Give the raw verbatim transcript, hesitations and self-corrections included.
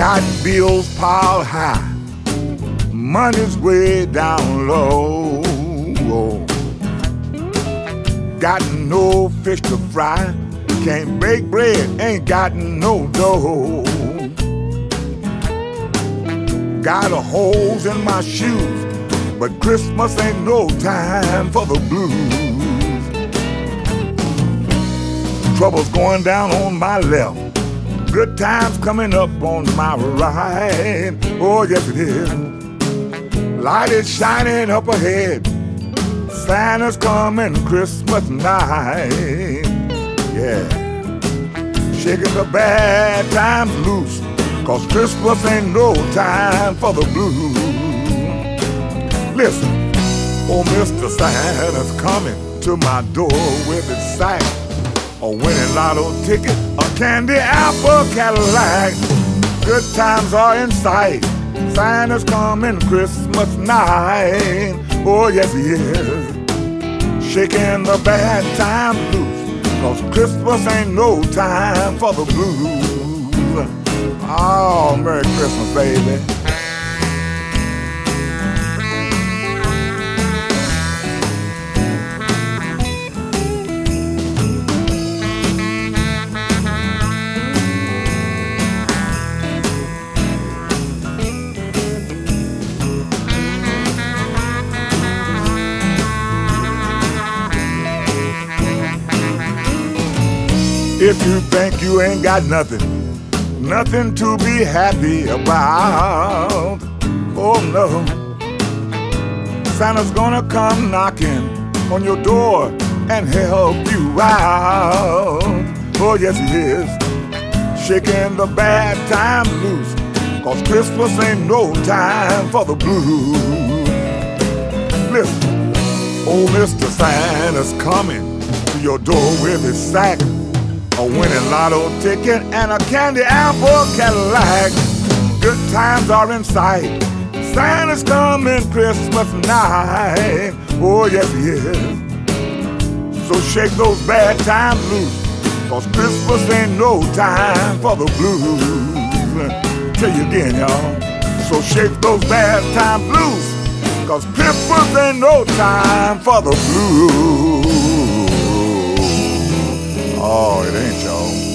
Got bills piled high, money's way down low. Got no fish to fry, can't bake bread, ain't got no dough. Got a holes in my shoes, but Christmas ain't no time for the blues. Trouble's going down on my left, good times coming up on my right. Oh yes it is. Light is shining up ahead, Santa's coming Christmas night. Yeah, shaking the bad times loose, 'cause Christmas ain't no time for the blues. Listen, oh Mister Santa's coming to my door with his sack, a winning lotto ticket, a candy apple Cadillac. Good times are in sight, Santa's coming Christmas night. Oh yes he is, shaking the bad times loose, 'cause Christmas ain't no time for the blues. Oh, Merry Christmas, baby. If you think you ain't got nothing, nothing to be happy about, oh no, Santa's gonna come knocking on your door and help you out. Oh yes he is, shaking the bad times loose, 'cause Christmas ain't no time for the blues. Listen, old Mister Santa's coming to your door with his sack, a winning lotto ticket and a candy apple Cadillac. Good times are in sight, Santa's coming Christmas night. Oh yes he is, so shake those bad times loose, 'cause Christmas ain't no time for the blues. Tell you again y'all, so shake those bad times loose, 'cause Christmas ain't no time for the blues. Oh, it ain't, y'all.